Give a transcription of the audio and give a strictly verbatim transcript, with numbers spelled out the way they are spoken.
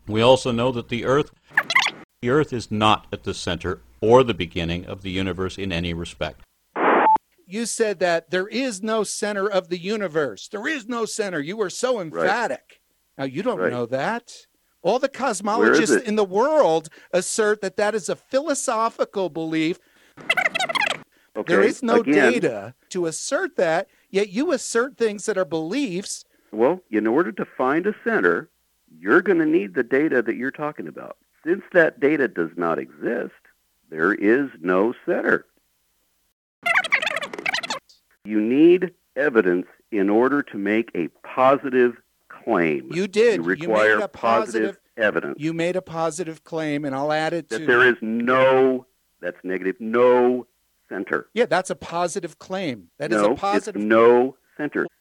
We also know that the Earth, the Earth is not at the center or the beginning of the universe in any respect. You said that there is no center of the universe. There is no center. You were so emphatic. Right. Now, you don't right. know that. All the cosmologists in the world assert that that is a philosophical belief. Okay. There is no Again, data to assert that, yet you assert things that are beliefs. Well, in order to find a center, you're going to need the data that you're talking about. Since that data does not exist, there is no center. You need evidence in order to make a positive claim. You did. You require you made a positive, positive evidence. You made a positive claim, and I'll add it that to... That there is no, that's negative, no center. Yeah, that's a positive claim. That no, is a positive... It's no center.